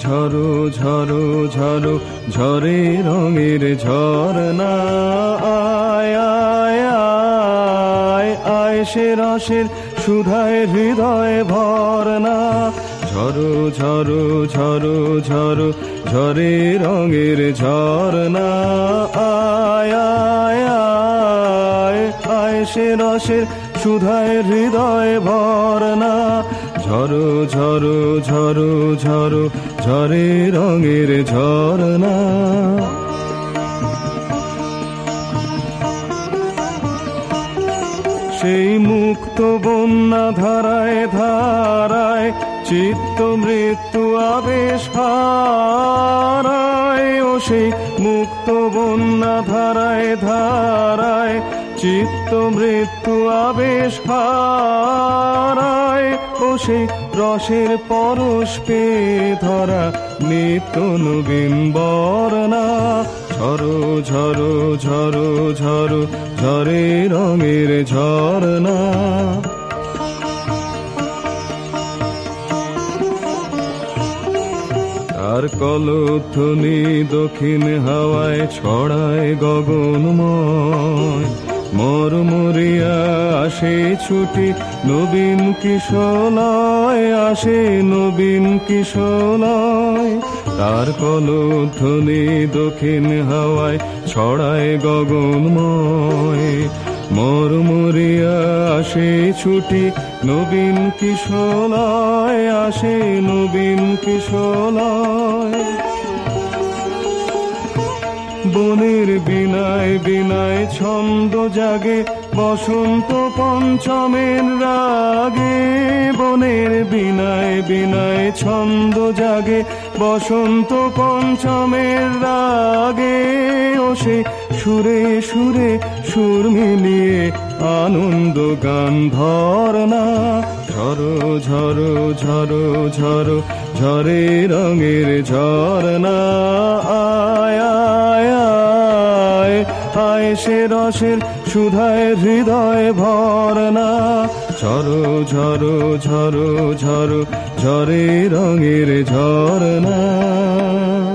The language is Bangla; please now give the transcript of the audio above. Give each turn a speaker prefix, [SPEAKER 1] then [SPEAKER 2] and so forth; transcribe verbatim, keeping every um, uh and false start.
[SPEAKER 1] ঝরো ঝরো ঝরো ঝরে রঙের ঝরনা, আয় আয় আয় আয় সে রসের সুধায় হৃদয় ভরনা। ঝরো ঝরো ঝরো ঝরো ঝরে রঙের ঝরনা, আয় আয় আয় আয় সে রসের সুধায় হৃদয় ভরনা। ঝরো ঝরো ঝরো ঝরো ঝরে রঙের ঝরনা। সেই মুক্ত বন্যা ধারায় ধারায় চিত্ত মৃত্যু আবেশ হারায়, ও সেই মুক্ত বন্যা ধারায় ধারায় চিত্ত মৃত্যু আবেশ হারায়, ও সেই রসের পরশ পেয়ে ধরা নিত্য নবীন বরনা। ঝরো ঝরো ঝরো ঝরো ঝরে রঙের ঝরনা। তার কলধ্বনি দক্ষিণ হাওয়ায় ছড়ায় গগনময়, মরমরিয়া আসে ছুটি নবীন কিশলয়, আসে নবীন কিশলয়। তার কলধ্বনি দক্ষিণ হাওয়ায় ছড়ায় গগনময়, মরমরিয়া আসে ছুটি নবীন কিশলয়, আসে নবীন কিশলয়। বনের বিনায় বিনায় ছন্দ জাগে বসন্ত পঞ্চমের রাগে, বনের বিনায় বিনায় ছন্দ জাগে বসন্ত পঞ্চমের রাগে, ও সে সুরে সুরে সুর মিলিয়ে আনন্দ গান ধরনা। ঝরো ঝরো ঝরো ঝরো ঝরে রঙের ঝরনা, আয় আয় আয় আয় সে রসের সুধায় হৃদয় ভরনা। ঝরো ঝরো ঝরো ঝরো ঝরে রঙের ঝরনা।